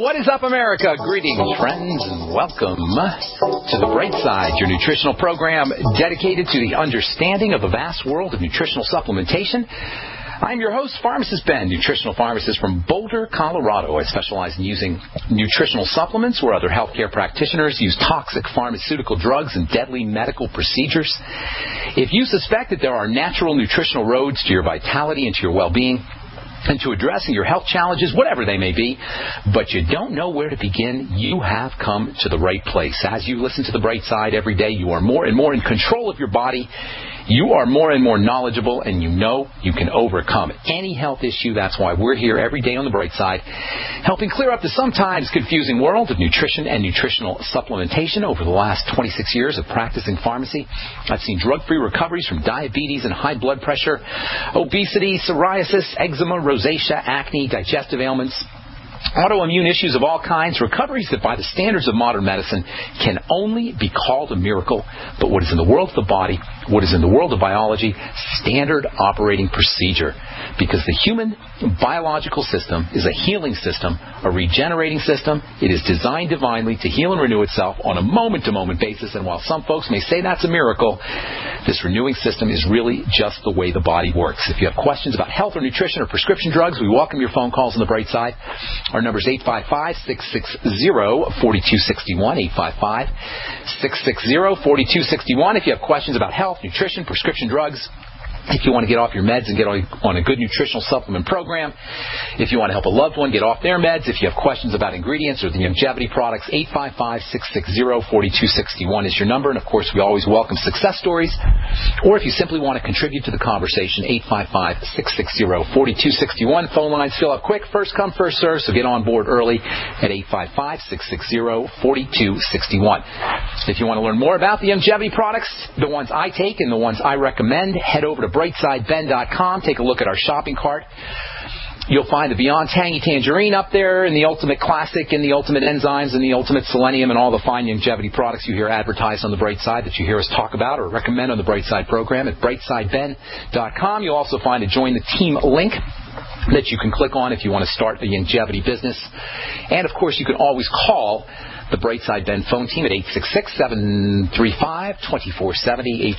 What is up, America? Greetings, friends, and welcome to The Bright Side, your nutritional program dedicated to the understanding of the vast world of nutritional supplementation. I'm your host, Pharmacist Ben, nutritional pharmacist from Boulder, Colorado. I specialize in using nutritional supplements where other healthcare practitioners use toxic pharmaceutical drugs and deadly medical procedures. If you suspect that there are natural nutritional roads to your vitality and to your well-being, and to addressing your health challenges, whatever they may be, but you don't know where to begin, you have come to the right place. As you listen to The Bright Side every day, you are more and more in control of your body. You are more and more knowledgeable, and you know you can overcome any health issue. That's why we're here every day on The Bright Side, helping clear up the sometimes confusing world of nutrition and nutritional supplementation. Over the last 26 years of practicing pharmacy, I've seen drug-free recoveries from diabetes and high blood pressure, obesity, psoriasis, eczema, rosacea, acne, digestive ailments, autoimmune issues of all kinds, recoveries that by the standards of modern medicine can only be called a miracle. But what is in the world of the body, what is in the world of biology, standard operating procedure. Because the human biological system is a healing system, a regenerating system. It is designed divinely to heal and renew itself on a moment-to-moment basis. And while some folks may say that's a miracle, this renewing system is really just the way the body works. If you have questions about health or nutrition or prescription drugs, we welcome your phone calls on The Bright Side. Our number is 855-660-4261, 855-660-4261. If you have questions about health, nutrition, prescription drugs, if you want to get off your meds and get on a good nutritional supplement program, if you want to help a loved one get off their meds, if you have questions about ingredients or the longevity products, 855-660-4261 is your number. And, of course, we always welcome success stories. Or if you simply want to contribute to the conversation, 855-660-4261. Phone lines fill up quick. First come, first serve, so get on board early at 855-660-4261. If you want to learn more about the longevity products, the ones I take and the ones I recommend, head over to brightsideben.com. Take a look at our shopping cart. You'll find the Beyond Tangy Tangerine up there, and the Ultimate Classic, and the Ultimate Enzymes, and the Ultimate Selenium, and all the fine longevity products you hear advertised on The Bright Side that you hear us talk about or recommend on the Bright Side program at brightsideben.com. You'll also find a Join the Team link that you can click on if you want to start a longevity business. And, of course, you can always call the Bright Side Ben phone team at 866-735-2470,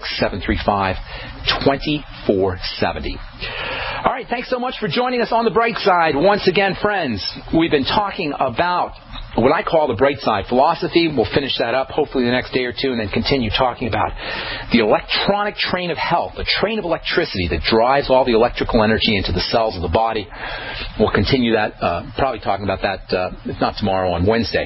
866-735-2470. All right, thanks so much for joining us on The Bright Side. Once again, friends, we've been talking about what I call the Bright Side philosophy. We'll finish that up hopefully the next day or two and then continue talking about the electronic train of health, a train of electricity that drives all the electrical energy into the cells of the body. We'll continue that, probably talking about that, if not tomorrow, on Wednesday.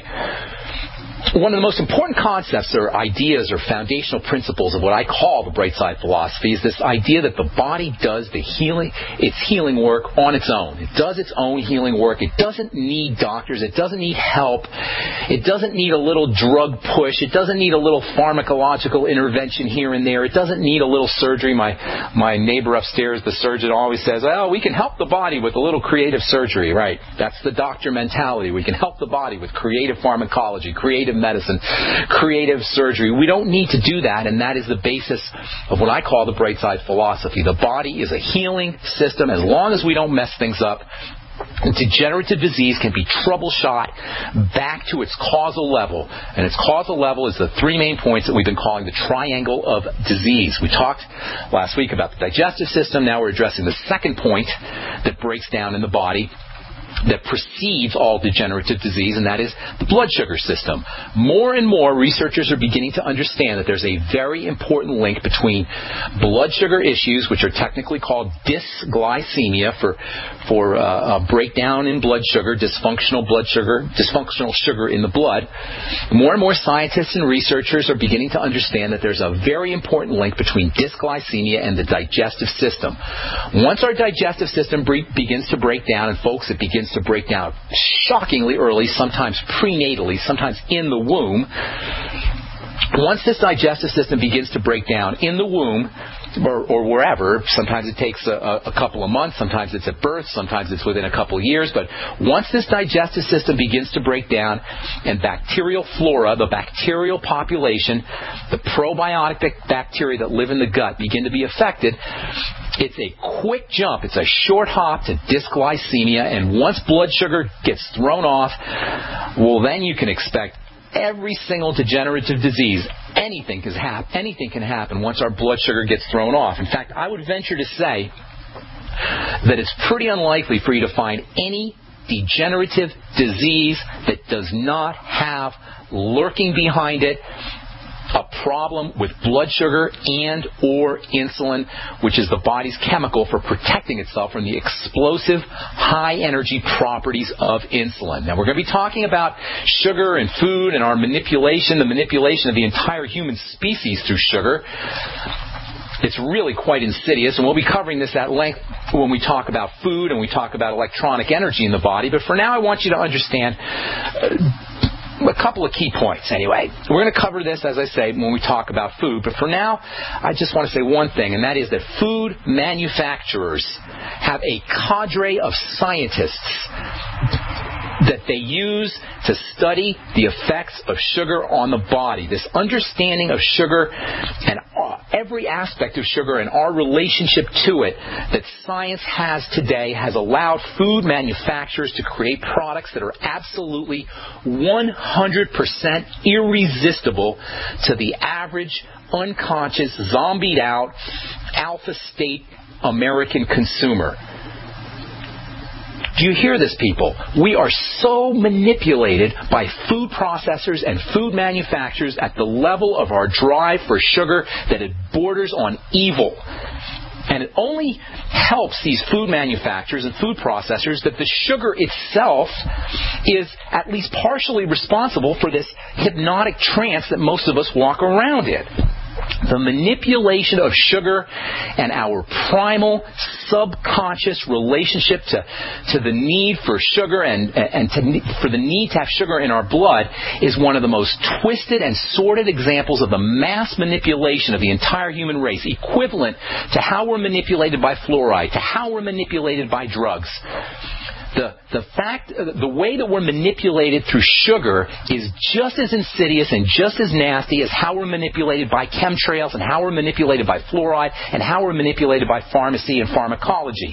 One of the most important concepts or ideas or foundational principles of what I call the Bright Side philosophy is this idea that the body does its healing work on its own. It does its own healing work. It doesn't need doctors. It doesn't need help. It doesn't need a little drug push. It doesn't need a little pharmacological intervention here and there. It doesn't need a little surgery. My neighbor upstairs, the surgeon, always says, oh, we can help the body with a little creative surgery. Right. That's the doctor mentality. We can help the body with creative pharmacology, creative medicine, creative surgery. We don't need to do that, and that is the basis of what I call the Bright Side philosophy. The body is a healing system. As long as we don't mess things up, degenerative disease can be troubleshot back to its causal level. And its causal level is the three main points that we've been calling the triangle of disease. We talked last week about the digestive system. Now we're addressing the second point that breaks down in the body that precedes all degenerative disease, and that is the blood sugar system. More and more researchers are beginning to understand that there's a very important link between blood sugar issues, which are technically called dysglycemia for a breakdown in blood sugar, dysfunctional sugar in the blood. More and more scientists and researchers are beginning to understand that there's a very important link between dysglycemia and the digestive system. Once our digestive system begins to break down, and folks, it begins to break down shockingly early, sometimes prenatally, sometimes in the womb. Once this digestive system begins to break down in the womb, or wherever. Sometimes it takes a couple of months. Sometimes it's at birth. Sometimes it's within a couple of years. But once this digestive system begins to break down and bacterial flora, the bacterial population, the probiotic bacteria that live in the gut begin to be affected, it's a quick jump. It's a short hop to dysglycemia. And once blood sugar gets thrown off, well, then you can expect every single degenerative disease. Anything can happen once our blood sugar gets thrown off. In fact, I would venture to say that it's pretty unlikely for you to find any degenerative disease that does not have lurking behind it a problem with blood sugar and or insulin, which is the body's chemical for protecting itself from the explosive high-energy properties of insulin. Now, we're going to be talking about sugar and food and our manipulation, the manipulation of the entire human species through sugar. It's really quite insidious, and we'll be covering this at length when we talk about food and we talk about electronic energy in the body. But for now, I want you to understand a couple of key points anyway. We're going to cover this, as I say, when we talk about food. But for now, I just want to say one thing, and that is that food manufacturers have a cadre of scientists that they use to study the effects of sugar on the body. This understanding of sugar and every aspect of sugar and our relationship to it that science has today has allowed food manufacturers to create products that are absolutely 100% irresistible to the average, unconscious, zombied out, alpha state American consumer. Do you hear this, people? We are so manipulated by food processors and food manufacturers at the level of our drive for sugar that it borders on evil. And it only helps these food manufacturers and food processors that the sugar itself is at least partially responsible for this hypnotic trance that most of us walk around in. The manipulation of sugar and our primal subconscious relationship to the need for sugar and for the need to have sugar in our blood is one of the most twisted and sordid examples of the mass manipulation of the entire human race, equivalent to how we're manipulated by fluoride, to how we're manipulated by drugs. The way that we're manipulated through sugar is just as insidious and just as nasty as how we're manipulated by chemtrails and how we're manipulated by fluoride and how we're manipulated by pharmacy and pharmacology.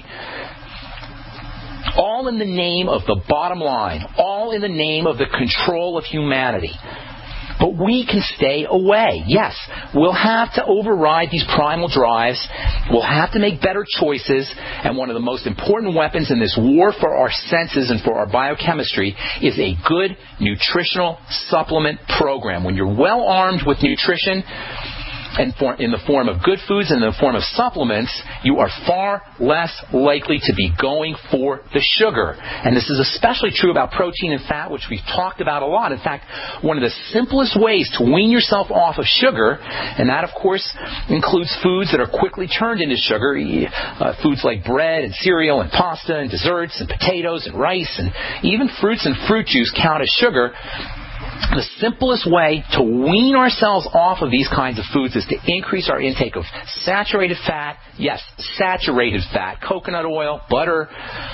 All in the name of the bottom line. All in the name of the control of humanity. But we can stay away. Yes, we'll have to override these primal drives. We'll have to make better choices. And one of the most important weapons in this war for our senses and for our biochemistry is a good nutritional supplement program. When you're well armed with nutrition, and in the form of good foods and in the form of supplements, you are far less likely to be going for the sugar. And this is especially true about protein and fat, which we've talked about a lot. In fact, one of the simplest ways to wean yourself off of sugar, and that, of course, includes foods that are quickly turned into sugar, foods like bread and cereal and pasta and desserts and potatoes and rice, and even fruits and fruit juice count as sugar. The simplest way to wean ourselves off of these kinds of foods is to increase our intake of saturated fat, yes, saturated fat, coconut oil, butter,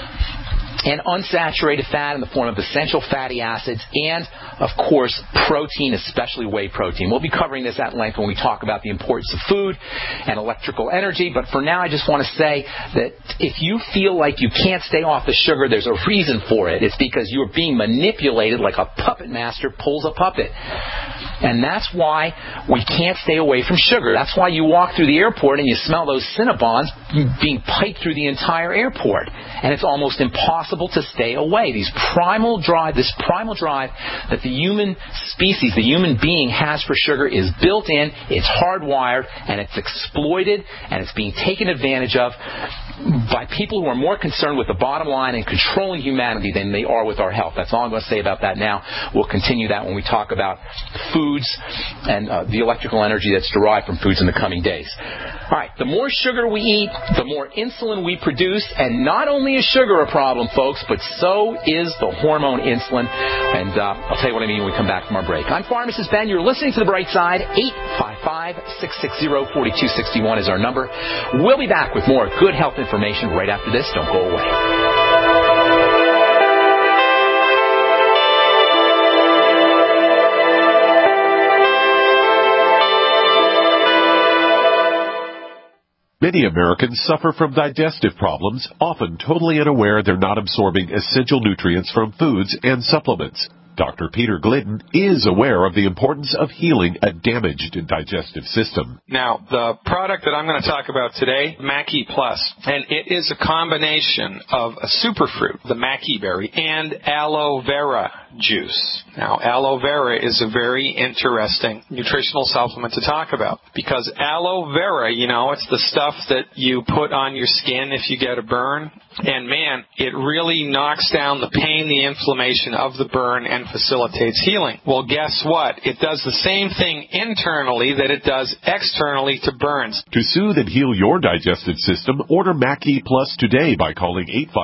and unsaturated fat in the form of essential fatty acids, and, of course, protein, especially whey protein. We'll be covering this at length when we talk about the importance of food and electrical energy, but for now I just want to say that if you feel like you can't stay off the sugar, there's a reason for it. It's because you're being manipulated like a puppet master pulls a puppet. And that's why we can't stay away from sugar. That's why you walk through the airport and you smell those Cinnabons being piped through the entire airport. And it's almost impossible to stay away. This primal drive that the human species, the human being has for sugar is built in, it's hardwired, and it's exploited, and it's being taken advantage of by people who are more concerned with the bottom line and controlling humanity than they are with our health. That's all I'm going to say about that now. We'll continue that when we talk about foods and the electrical energy that's derived from foods in the coming days. All right, the more sugar we eat, the more insulin we produce, and not only is sugar a problem, folks, but so is the hormone insulin. And I'll tell you what I mean when we come back from our break. I'm Pharmacist Ben. You're listening to The Bright Side, 855. 855-660-4261 is our number. We'll be back with more good health information right after this. Don't go away. Many Americans suffer from digestive problems, often totally unaware they're not absorbing essential nutrients from foods and supplements. Dr. Peter Glidden is aware of the importance of healing a damaged digestive system. Now, the product that I'm going to talk about today, Mackey Plus, and it is a combination of a superfruit, the Mackey berry, and aloe vera juice. Now, aloe vera is a very interesting nutritional supplement to talk about because aloe vera, it's the stuff that you put on your skin if you get a burn. And man, it really knocks down the pain, the inflammation of the burn and facilitates healing. Well, guess what? It does the same thing internally that it does externally to burns. To soothe and heal your digestive system, order Mackey Plus today by calling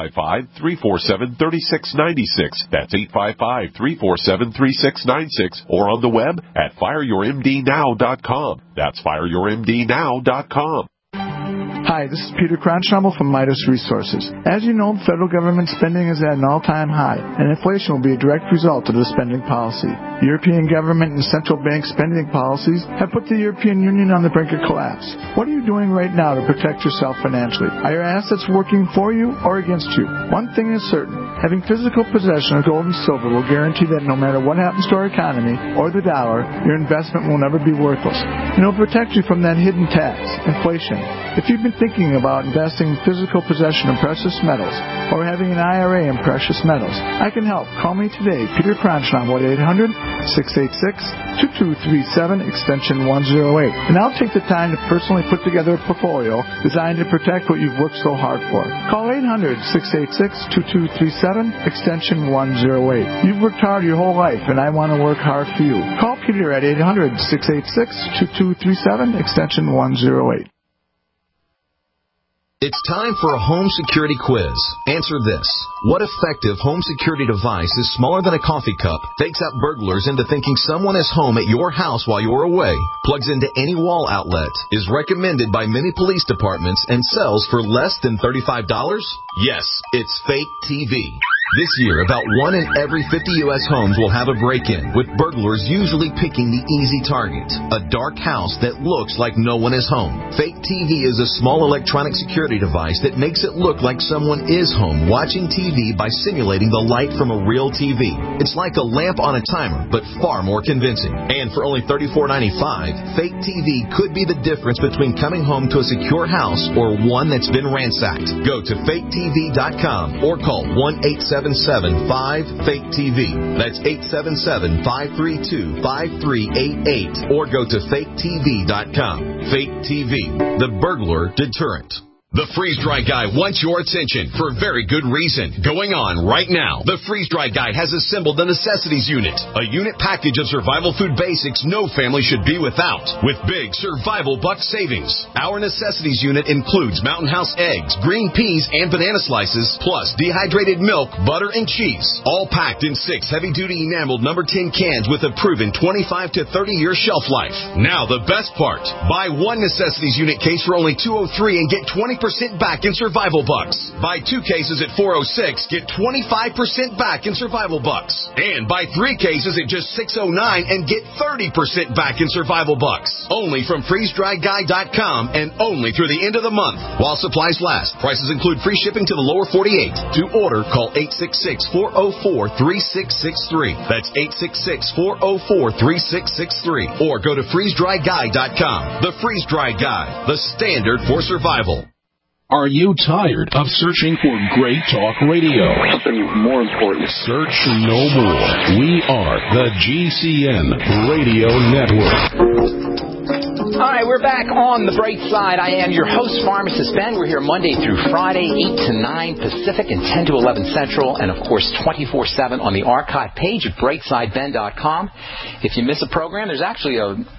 855-347-3696. That's 855-347-3696 or on the web at fireyourmdnow.com. That's fireyourmdnow.com. Hi, this is Peter Kronschnabel from Midas Resources. As you know, federal government spending is at an all-time high, and inflation will be a direct result of the spending policy. European government and central bank spending policies have put the European Union on the brink of collapse. What are you doing right now to protect yourself financially? Are your assets working for you or against you? One thing is certain. Having physical possession of gold and silver will guarantee that no matter what happens to our economy or the dollar, your investment will never be worthless. And it will protect you from that hidden tax, inflation. If you've been thinking about investing in physical possession of precious metals or having an IRA in precious metals, I can help. Call me today, Peter Kronschnabel at 800-686-2237, extension 108. And I'll take the time to personally put together a portfolio designed to protect what you've worked so hard for. Call 800-686-2237, extension 108. You've worked hard your whole life, and I want to work hard for you. Call Peter at 800-686-2237, extension 108. It's time for a home security quiz. Answer this. What effective home security device is smaller than a coffee cup, fakes out burglars into thinking someone is home at your house while you're away, plugs into any wall outlet, is recommended by many police departments, and sells for less than $35? Yes, it's Fake TV. This year, about 1 in every 50 U.S. homes will have a break-in, with burglars usually picking the easy target, a dark house that looks like no one is home. Fake TV is a small electronic security device that makes it look like someone is home watching TV by simulating the light from a real TV. It's like a lamp on a timer, but far more convincing. And for only $34.95, Fake TV could be the difference between coming home to a secure house or one that's been ransacked. Go to faketv.com or call 1-877-5-FAKE-TV. That's 877-532-5388. Or go to faketv.com. Fake TV, the burglar deterrent. The Freeze-Dry Guy wants your attention for a very good reason. Going on right now, the Freeze-Dry Guy has assembled the Necessities Unit, a unit package of survival food basics no family should be without, with big survival buck savings. Our Necessities Unit includes Mountain House eggs, green peas, and banana slices, plus dehydrated milk, butter, and cheese, all packed in 6 heavy-duty enameled number 10 cans with a proven 25 to 30-year shelf life. Now the best part, buy one Necessities Unit case for only $203 and get 20% back in survival bucks. Buy 2 cases at $406, get 25% back in survival bucks. And buy 3 cases at just $609 and get 30% back in survival bucks. Only from freezedryguy.com and only through the end of the month while supplies last. Prices include free shipping to the lower 48. To order, call 866-404-3663. That's 866-404-3663. Or go to freezedryguy.com. The Freeze Dry Guy, the standard for survival. Are you tired of searching for great talk radio? Something more important. Search no more. We are the GCN Radio Network. All right, we're back on The Bright Side. I am your host, Pharmacist Ben. We're here Monday through Friday, 8 to 9 Pacific and 10 to 11 Central, and, of course, 24/7 on the archive page at brightsideben.com. If you miss a program, there's actually a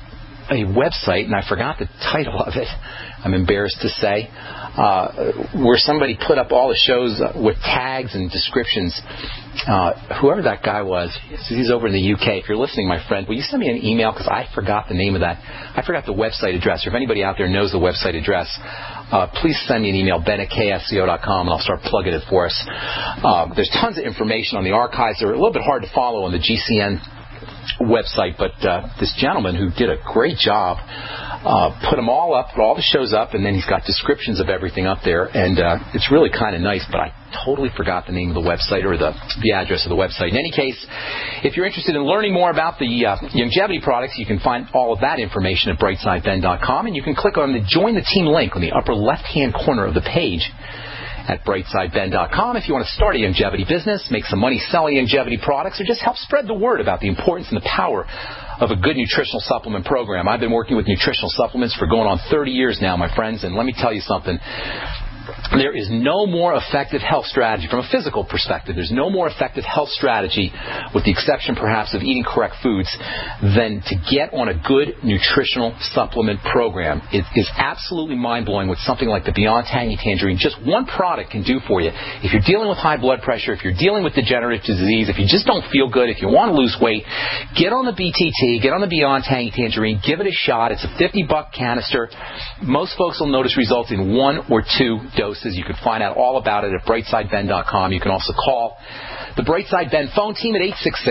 a website, and I forgot the title of it, I'm embarrassed to say, where somebody put up all the shows with tags and descriptions. Whoever that guy was, he's over in the UK. If you're listening, my friend, will you send me an email? Because I forgot the name of that. I forgot the website address. Or if anybody out there knows the website address, please send me an email, ben@ksco.com, and I'll start plugging it for us. There's tons of information on the archives. They're a little bit hard to follow on the GCN website, but this gentleman who did a great job put them all up, put all the shows up, and then he's got descriptions of everything up there, and it's really kind of nice, but I totally forgot the name of the website or the address of the website. In any case, if you're interested in learning more about the longevity products, you can find all of that information at brightsideben.com, and you can click on the Join the Team link on the upper left-hand corner of the page at brightsideben.com if you want to start a longevity business, make some money selling longevity products, or just help spread the word about the importance and the power of a good nutritional supplement program. I've been working with nutritional supplements for going on 30 years now, my friends, and let me tell you something. There is no more effective health strategy from a physical perspective. There's no more effective health strategy, with the exception perhaps of eating correct foods, than to get on a good nutritional supplement program. It is absolutely mind-blowing what something like the Beyond Tangy Tangerine, just one product, can do for you. If you're dealing with high blood pressure, if you're dealing with degenerative disease, if you just don't feel good, if you want to lose weight, get on the BTT, get on the Beyond Tangy Tangerine, give it a shot. It's a $50 canister. Most folks will notice results in 1 or 2 doses. You can find out all about it at brightsideben.com. You can also call the Brightside Ben phone team at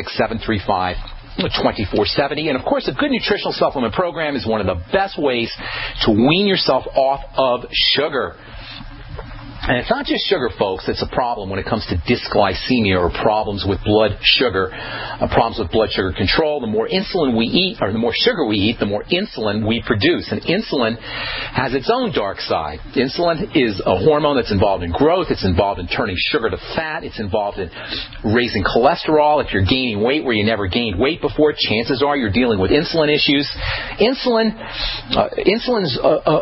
866-735-2470. And, of course, a good nutritional supplement program is one of the best ways to wean yourself off of sugar. And it's not just sugar, folks, that's a problem when it comes to dysglycemia or problems with blood sugar, problems with blood sugar control. The more insulin we eat, or the more sugar we eat, the more insulin we produce. And insulin has its own dark side. Insulin is a hormone that's involved in growth. It's involved in turning sugar to fat. It's involved in raising cholesterol. If you're gaining weight where you never gained weight before, chances are you're dealing with insulin issues. Insulin's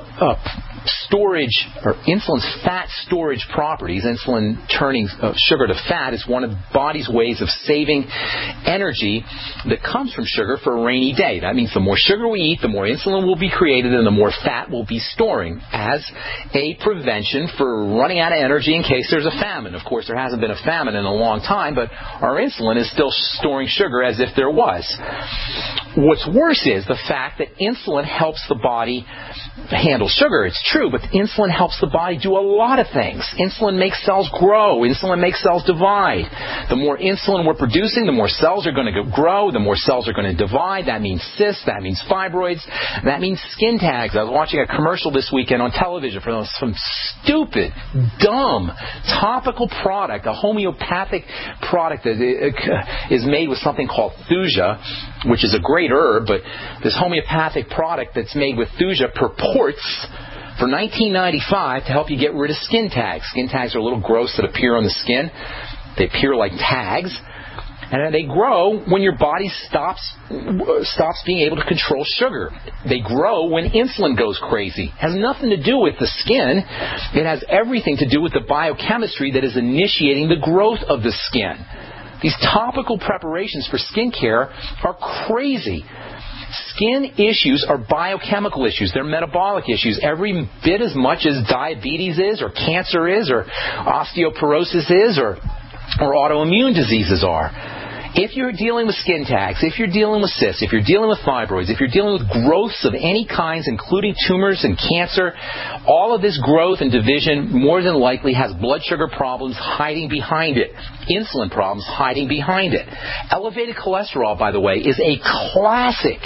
storage, or insulin's fat storage properties, insulin turning sugar to fat, is one of the body's ways of saving energy that comes from sugar for a rainy day. That means the more sugar we eat, the more insulin will be created and the more fat we'll be storing as a prevention for running out of energy in case there's a famine. Of course, there hasn't been a famine in a long time, but our insulin is still storing sugar as if there was. What's worse is the fact that insulin helps the body handle sugar. It's true, but insulin helps the body do a lot of things. Insulin makes cells grow. Insulin makes cells divide. The more insulin we're producing, the more cells are going to grow. The more cells are going to divide. That means cysts. That means fibroids. That means skin tags. I was watching a commercial this weekend on television for some stupid, dumb, topical product, a homeopathic product that is made with something called thuja, which is a great herb, but this homeopathic product that's made with thuja purports for $19.95 to help you get rid of skin tags. Skin tags are little growths that appear on the skin. They appear like tags, and they grow when your body stops being able to control sugar. They grow when insulin goes crazy. It has nothing to do with the skin. It has everything to do with the biochemistry that is initiating the growth of the skin. These topical preparations for skin care are crazy. Skin issues are biochemical issues. They're metabolic issues every bit as much as diabetes is, or cancer is, or osteoporosis is, or autoimmune diseases are. If you're dealing with skin tags, if you're dealing with cysts, if you're dealing with fibroids, if you're dealing with growths of any kinds, including tumors and cancer, all of this growth and division more than likely has blood sugar problems hiding behind it, insulin problems hiding behind it. Elevated cholesterol, by the way, is a classic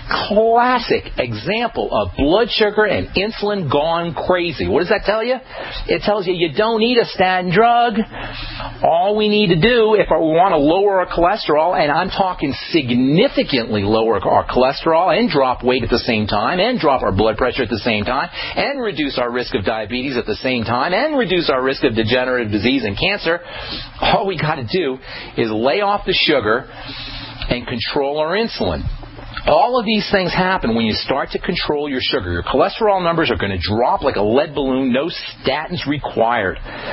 example of blood sugar and insulin gone crazy. What does that tell you? It tells you don't need a statin drug. All we need to do, if we want to lower our cholesterol, and I'm talking significantly lower our cholesterol and drop weight at the same time, and drop our blood pressure at the same time, and reduce our risk of diabetes at the same time, and reduce our risk of degenerative disease and cancer, all we got to do is lay off the sugar and control our insulin. All of these things happen when you start to control your sugar. Your cholesterol numbers are going to drop like a lead balloon, no statins required.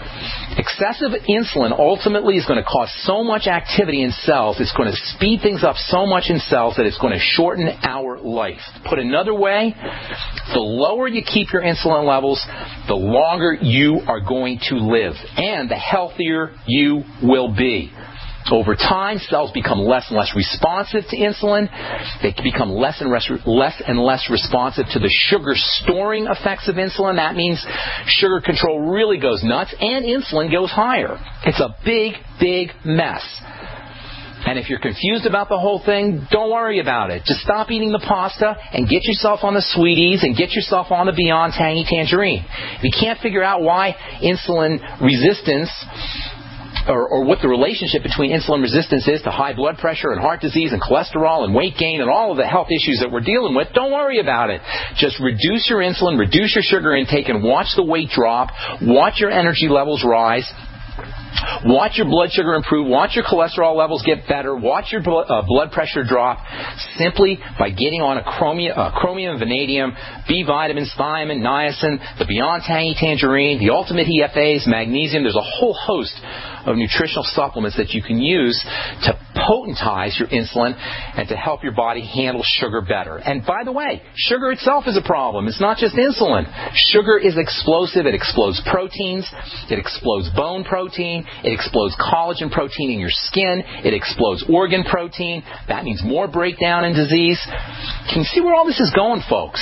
Excessive insulin ultimately is going to cause so much activity in cells, it's going to speed things up so much in cells that it's going to shorten our life. Put another way, the lower you keep your insulin levels, the longer you are going to live, and the healthier you will be. Over time, cells become less and less responsive to insulin. They become less and less responsive to the sugar storing effects of insulin. That means sugar control really goes nuts and insulin goes higher. It's a big, big mess. And if you're confused about the whole thing, don't worry about it. Just stop eating the pasta and get yourself on the sweeties and get yourself on the Beyond Tangy Tangerine. If you can't figure out why insulin resistance or what the relationship between insulin resistance is to high blood pressure and heart disease and cholesterol and weight gain and all of the health issues that we're dealing with, don't worry about it. Just reduce your insulin, reduce your sugar intake, and watch the weight drop. Watch your energy levels rise. Watch your blood sugar improve. Watch your cholesterol levels get better. Watch your blood pressure drop simply by getting on a chromium, vanadium, B vitamins, thiamine, niacin, the Beyond Tangy Tangerine, the Ultimate EFAs, magnesium. There's a whole host of nutritional supplements that you can use to potentize your insulin and to help your body handle sugar better. And by the way, sugar itself is a problem. It's not just insulin. Sugar is explosive. It explodes proteins. It explodes bone protein. It explodes collagen protein in your skin. It explodes organ protein. That means more breakdown and disease. Can you see where all this is going, folks?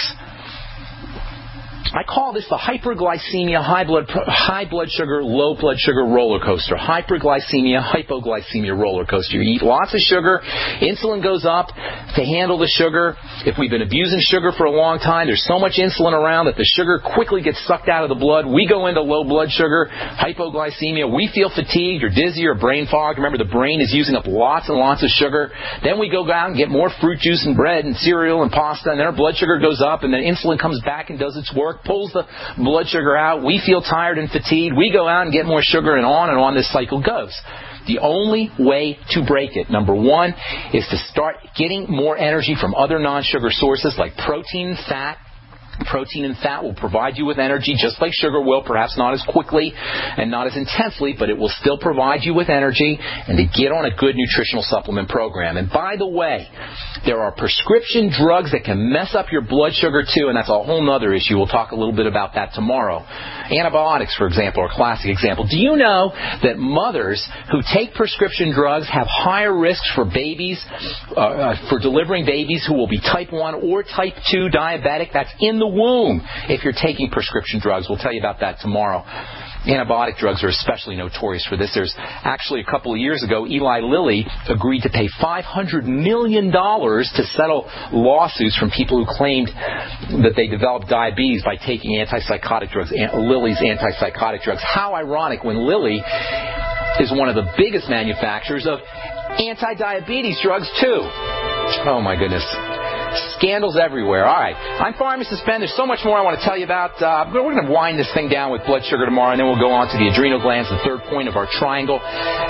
I call this the hyperglycemia, high blood sugar, low blood sugar roller coaster. Hyperglycemia, hypoglycemia roller coaster. You eat lots of sugar, insulin goes up to handle the sugar. If we've been abusing sugar for a long time, there's so much insulin around that the sugar quickly gets sucked out of the blood. We go into low blood sugar, hypoglycemia. We feel fatigued or dizzy or brain fog. Remember, the brain is using up lots and lots of sugar. Then we go out and get more fruit juice and bread and cereal and pasta, and then our blood sugar goes up, and then insulin comes back and does its work, pulls the blood sugar out. We feel tired and fatigued. We go out and get more sugar, and on this cycle goes. The only way to break it, number one, is to start getting more energy from other non-sugar sources like protein and fat. Protein and fat will provide you with energy just like sugar will, perhaps not as quickly and not as intensely, but it will still provide you with energy, and to get on a good nutritional supplement program. And by the way, there are prescription drugs that can mess up your blood sugar too, and that's a whole other issue. We'll talk a little bit about that tomorrow. Antibiotics, for example, are a classic example. Do you know that mothers who take prescription drugs have higher risks for babies, for delivering babies who will be type 1 or type 2 diabetic? That's in the womb if you're taking prescription drugs. We'll tell you about that tomorrow. Antibiotic drugs are especially notorious for this. There's actually a couple of years ago, Eli Lilly agreed to pay $500 million to settle lawsuits from people who claimed that they developed diabetes by taking antipsychotic drugs, Lilly's antipsychotic drugs. How ironic when Lilly is one of the biggest manufacturers of anti-diabetes drugs too. Oh my goodness. Scandals everywhere. All right. I'm Pharmacist Ben. There's so much more I want to tell you about. We're going to wind this thing down with blood sugar tomorrow, and then we'll go on to the adrenal glands, the third point of our triangle.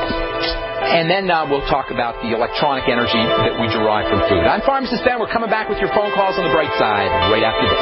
And then we'll talk about the electronic energy that we derive from food. I'm Pharmacist Ben. We're coming back with your phone calls on the bright side right after this.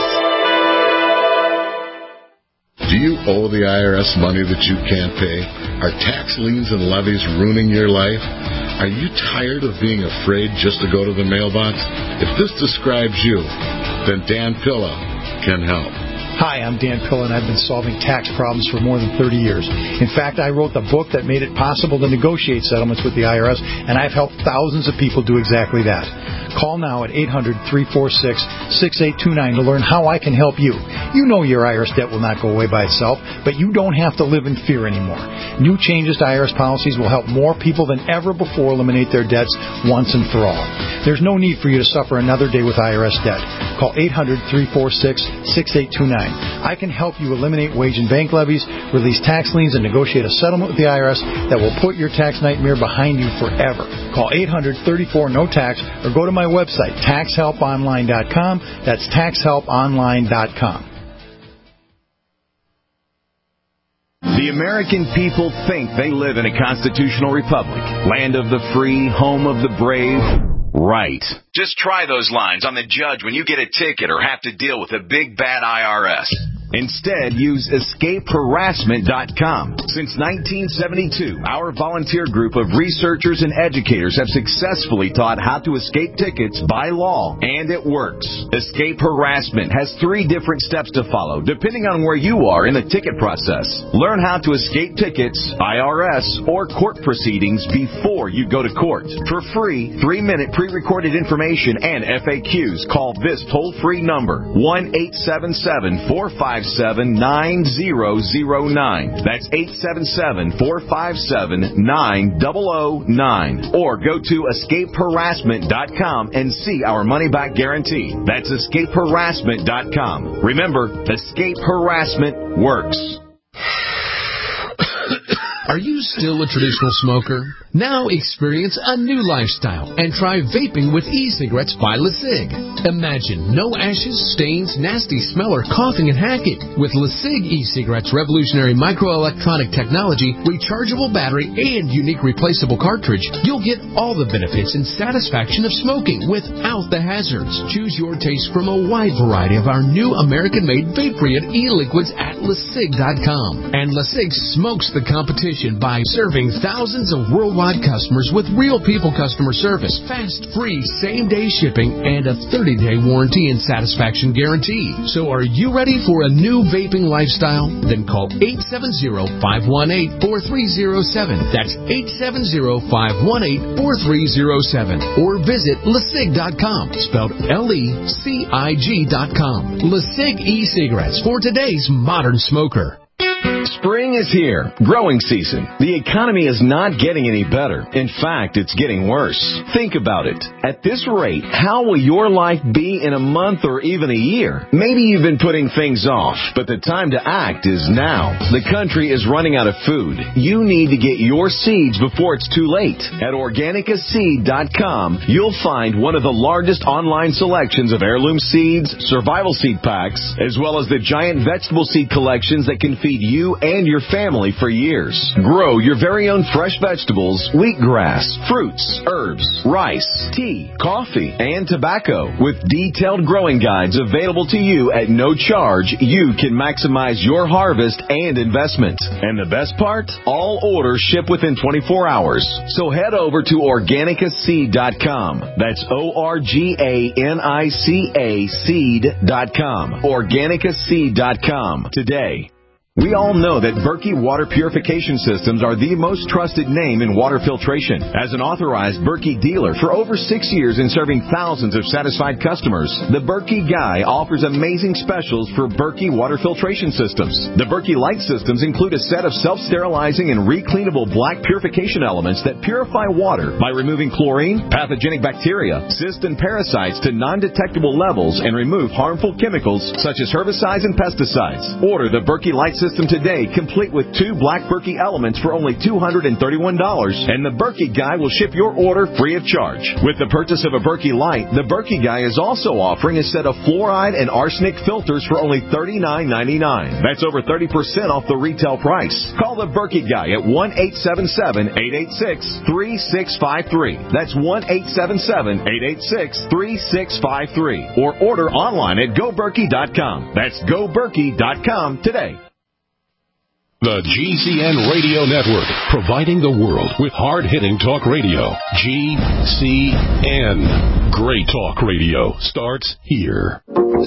Do you owe the IRS money that you can't pay? Are tax liens and levies ruining your life? Are you tired of being afraid just to go to the mailbox? If this describes you, then Dan Pilla can help. Hi, I'm Dan Pilla, and I've been solving tax problems for more than 30 years. In fact, I wrote the book that made it possible to negotiate settlements with the IRS, and I've helped thousands of people do exactly that. Call now at 800-346-6829 to learn how I can help you. You know your IRS debt will not go away by itself, but you don't have to live in fear anymore. New changes to IRS policies will help more people than ever before eliminate their debts once and for all. There's no need for you to suffer another day with IRS debt. Call 800-346-6829. I can help you eliminate wage and bank levies, release tax liens, and negotiate a settlement with the IRS that will put your tax nightmare behind you forever. Call 800-34-NO-TAX or go to my website, taxhelponline.com. That's taxhelponline.com. The American people think they live in a constitutional republic, land of the free, home of the brave. Right. Just try those lines on the judge when you get a ticket or have to deal with a big bad IRS. Instead, use escapeharassment.com. Since 1972, our volunteer group of researchers and educators have successfully taught how to escape tickets by law, and it works. Escape Harassment has 3 different steps to follow, depending on where you are in the ticket process. Learn how to escape tickets, IRS, or court proceedings before you go to court. For free, 3-minute pre-recorded information and FAQs, call this toll-free number, 1-877-457-9009. That's 877-457-9009. Or go to escapeharassment.com and see our money-back guarantee. That's escapeharassment.com. Remember, Escape Harassment works. Are you still a traditional smoker? Now experience a new lifestyle and try vaping with e-cigarettes by LeSig. Imagine no ashes, stains, nasty smell, or coughing and hacking. With LeSig e-cigarettes' revolutionary microelectronic technology, rechargeable battery, and unique replaceable cartridge, you'll get all the benefits and satisfaction of smoking without the hazards. Choose your taste from a wide variety of our new American-made vape-free e-liquids at LeSig.com. And LeSig smokes the competition by serving thousands of worldwide customers with real people customer service, fast, free, same-day shipping, and a 30-day warranty and satisfaction guarantee. So are you ready for a new vaping lifestyle? Then call 870-518-4307. That's 870-518-4307. Or visit LeSig.com, spelled LECIG.com. LeSig e-cigarettes for today's modern smoker. Spring is here. Growing season. The economy is not getting any better. In fact, it's getting worse. Think about it. At this rate, how will your life be in a month or even a year? Maybe you've been putting things off, but the time to act is now. The country is running out of food. You need to get your seeds before it's too late. At Organicaseed.com, you'll find one of the largest online selections of heirloom seeds, survival seed packs, as well as the giant vegetable seed collections that can feed you and your family for years. Grow your very own fresh vegetables, wheatgrass, fruits, herbs, rice, tea, coffee, and tobacco. With detailed growing guides available to you at no charge, you can maximize your harvest and investment. And the best part? All orders ship within 24 hours. So head over to Organicaseed.com. That's ORGANICA seed.com. Organicaseed.com today. We all know that Berkey Water Purification Systems are the most trusted name in water filtration. As an authorized Berkey dealer for over 6 years and serving thousands of satisfied customers, the Berkey Guy offers amazing specials for Berkey Water Filtration Systems. The Berkey Light Systems include a set of self-sterilizing and recleanable black purification elements that purify water by removing chlorine, pathogenic bacteria, cysts, and parasites to non-detectable levels and remove harmful chemicals such as herbicides and pesticides. Order the Berkey Light System today, complete with 2 black Berkey elements for only $231, and the Berkey Guy will ship your order free of charge. With the purchase of a Berkey Light, the Berkey Guy is also offering a set of fluoride and arsenic filters for only $39.99. That's over 30% off the retail price. Call the Berkey Guy at 1-877-886-3653. That's 1-877-886-3653. Or order online at GoBerkey.com. That's GoBerkey.com today. The GCN Radio Network, providing the world with hard-hitting talk radio. GCN. Great talk radio starts here.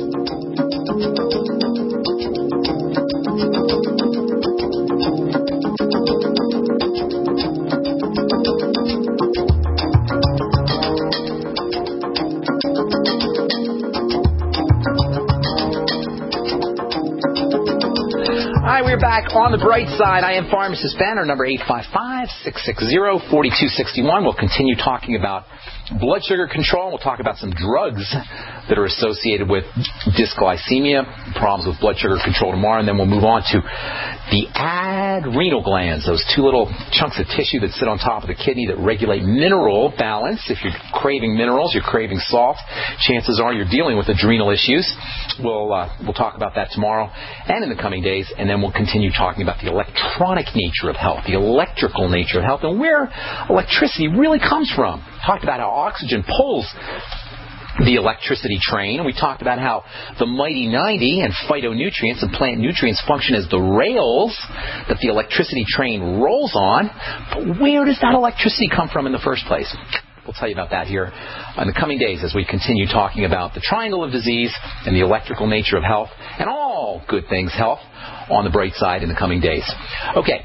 Hi, we're back on the bright side. I am Pharmacist Ben, our number 855-660-4261. We'll continue talking about blood sugar control. We'll talk about some drugs that are associated with dysglycemia, problems with blood sugar control tomorrow, and then we'll move on to the adrenal glands, those 2 little chunks of tissue that sit on top of the kidney that regulate mineral balance. If you're craving minerals, you're craving salt, chances are you're dealing with adrenal issues. We'll talk about that tomorrow and in the coming days, and then we'll continue talking about the electronic nature of health, the electrical nature of health, and where electricity really comes from. Talked about how oxygen pulls the electricity train. We talked about how the Mighty 90 and phytonutrients and plant nutrients function as the rails that the electricity train rolls on. But where does that electricity come from in the first place? We'll tell you about that here in the coming days as we continue talking about the triangle of disease and the electrical nature of health and all good things health on the bright side in the coming days. Okay,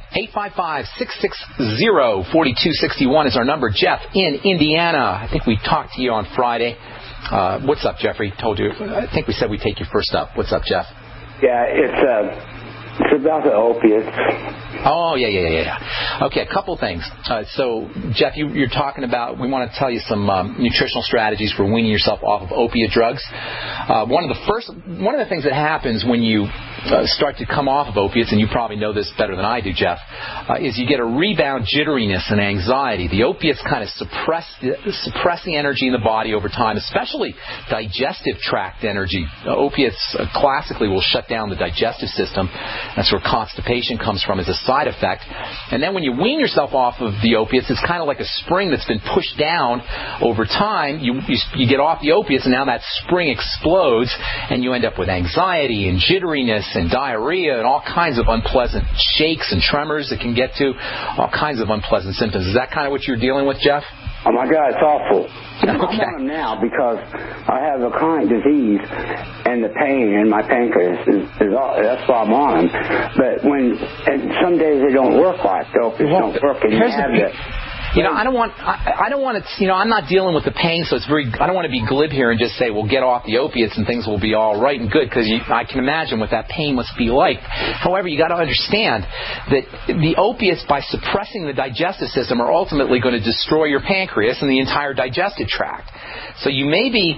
855-660-4261 is our number. Jeff in Indiana. I think we talked to you on Friday. What's up, Jeffrey? Told you. I think we said we'd take you first up. What's up, Jeff? Yeah, it's about the opiates. Oh, yeah. Okay, a couple things. So, Jeff, you're talking about, we want to tell you some nutritional strategies for weaning yourself off of opiate drugs. One of the things that happens when you start to come off of opiates, and you probably know this better than I do, Jeff, is you get a rebound jitteriness and anxiety. The opiates kind of suppress the energy in the body over time, especially digestive tract energy. Opiates classically will shut down the digestive system. That's where constipation comes from as a side effect. And then when you wean yourself off of the opiates, it's kind of like a spring that's been pushed down over time. You get off the opiates, and now that spring explodes, and you end up with anxiety and jitteriness and diarrhea and all kinds of unpleasant shakes and tremors that can get to all kinds of unpleasant symptoms. Is that kind of what you're dealing with, Jeff? Oh, my God, it's awful. Okay. I'm on them now because I have a chronic disease, and the pain in my pancreas is all, that's why I'm on them. But some days they don't work like the opiates don't work, and you have that. I don't want to, I'm not dealing with the pain, so I don't want to be glib here and just say, well, get off the opiates and things will be all right and good, because I can imagine what that pain must be like. However, you got to understand that the opiates, by suppressing the digestive system, are ultimately going to destroy your pancreas and the entire digestive tract. So you may be,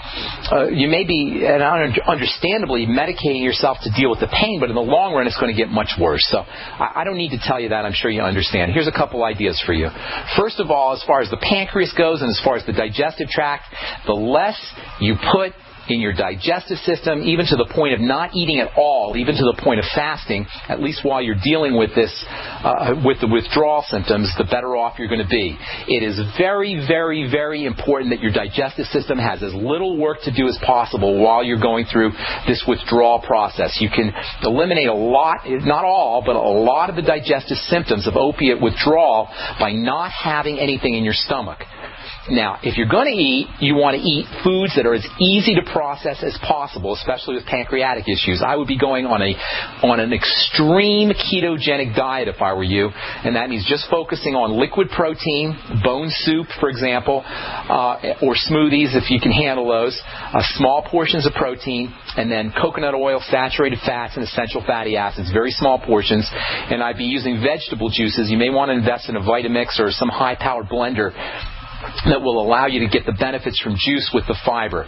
and understandably, medicating yourself to deal with the pain, but in the long run, it's going to get much worse. So I don't need to tell you that. I'm sure you understand. Here's a couple ideas for you. First of all, as far as the pancreas goes and as far as the digestive tract, the less you put in your digestive system, even to the point of not eating at all, even to the point of fasting, at least while you're dealing with this, with the withdrawal symptoms, the better off you're going to be. It is very, very, very important that your digestive system has as little work to do as possible while you're going through this withdrawal process. You can eliminate a lot, not all, but a lot of the digestive symptoms of opiate withdrawal by not having anything in your stomach. Now, if you're going to eat, you want to eat foods that are as easy to process as possible, especially with pancreatic issues. I would be going on an extreme ketogenic diet if I were you, and that means just focusing on liquid protein, bone soup, for example, or smoothies if you can handle those, small portions of protein, and then coconut oil, saturated fats, and essential fatty acids, very small portions. And I'd be using vegetable juices. You may want to invest in a Vitamix or some high-powered blender that will allow you to get the benefits from juice with the fiber.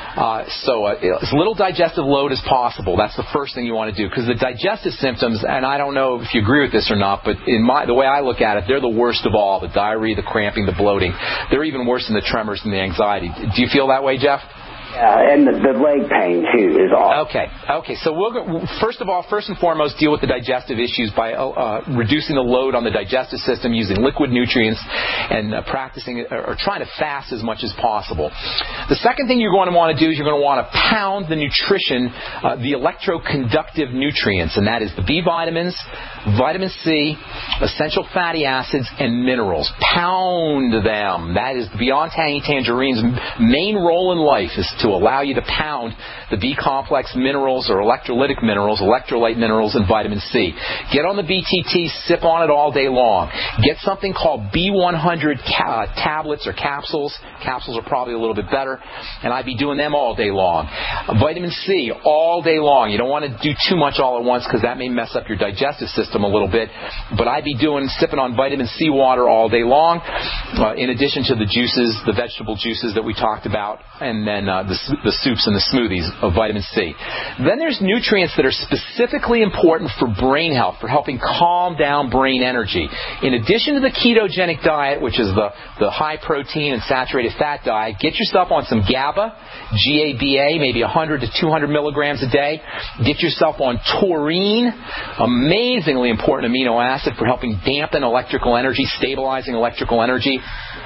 So as little digestive load as possible. That's the first thing you want to do, because the digestive symptoms, and I don't know if you agree with this or not, but the way I look at it, they're the worst of all. The diarrhea, the cramping, the bloating. They're even worse than the tremors and the anxiety. Do you feel that way, Jeff? Yeah, and the leg pain, too, is awful. Okay. So first and foremost, deal with the digestive issues by reducing the load on the digestive system, using liquid nutrients, and practicing or trying to fast as much as possible. The second thing you're going to want to do is you're going to want to pound the nutrition, the electroconductive nutrients, and that is the B vitamins, vitamin C, essential fatty acids, and minerals. Pound them. That is Beyond Tangerine's main role in life, is to allow you to pound the B-complex minerals or electrolytic minerals, electrolyte minerals, and vitamin C. Get on the BTT, sip on it all day long. Get something called B100 tablets or capsules. Capsules are probably a little bit better, and I'd be doing them all day long. Vitamin C all day long. You don't want to do too much all at once, because that may mess up your digestive system a little bit, but I'd be sipping on vitamin C water all day long, in addition to the juices, the vegetable juices that we talked about, and then the soups and the smoothies of vitamin C. Then there's nutrients that are specifically important for brain health, for helping calm down brain energy. In addition to the ketogenic diet, which is the high protein and saturated fat diet, get yourself on some GABA, G-A-B-A, maybe 100 to 200 milligrams a day. Get yourself on taurine, amazingly important amino acid for helping dampen electrical energy, stabilizing electrical energy.